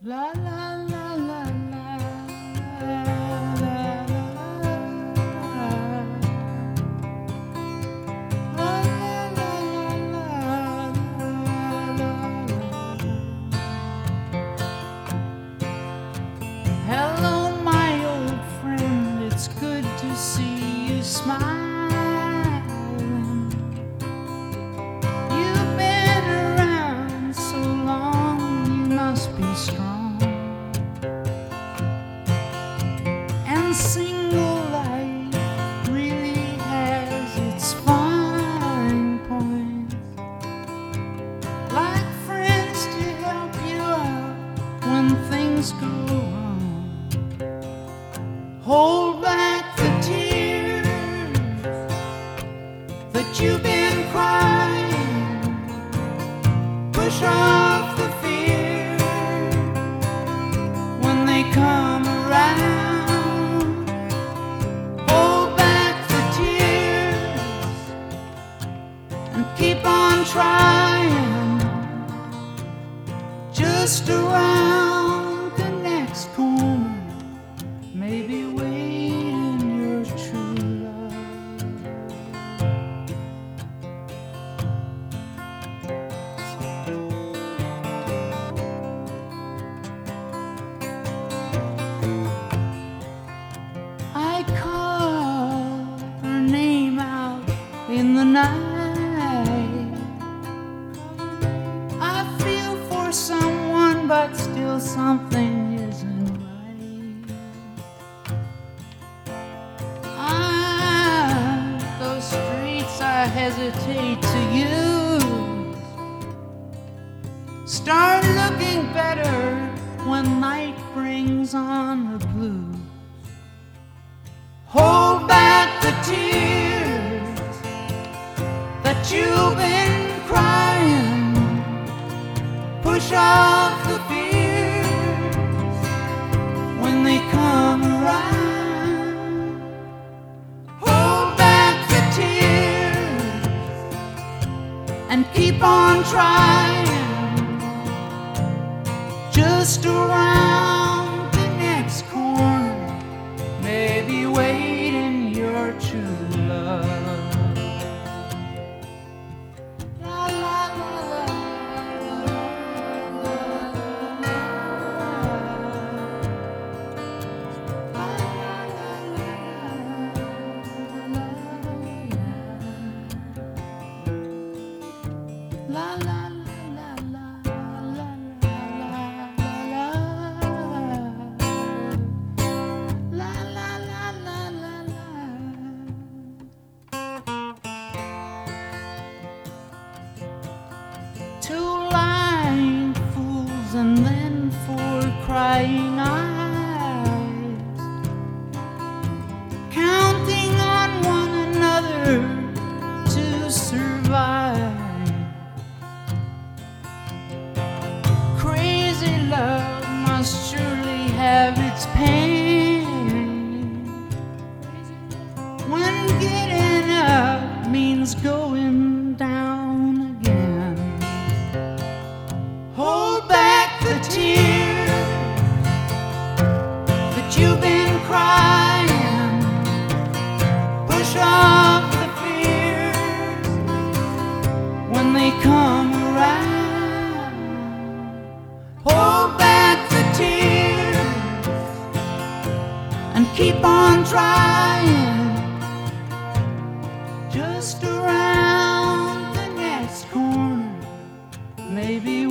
La la la la la la la Hello, my old friend, it's good to see you smiling. You've been around so long, you must be strong. And single life really has its fine points, like friends to help you out when things go wrong. Hold back the tears that you've been crying. Push off the fear when they come around. Hold back the tears and keep on trying. Just around the next corner, maybe waiting your true love. I call her name out in the night. I feel for someone, but still something isn't right. Those streets I hesitate to use start looking better when night brings on the blues. Hold back the tears that you've been crying. Push off the fears when they come around. Hold back the tears and keep on trying. Just around the next corner, maybe waiting your true love. La la la la. La la la la la la la la la Two lying fools and then four crying eyes, counting on one another to survive. Crazy love must surely have its pain when getting up means going down again. Hold back the tears that you've been crying. Push off the fears when they come around. Hold back the tears and keep on trying. Just around the next corner, maybe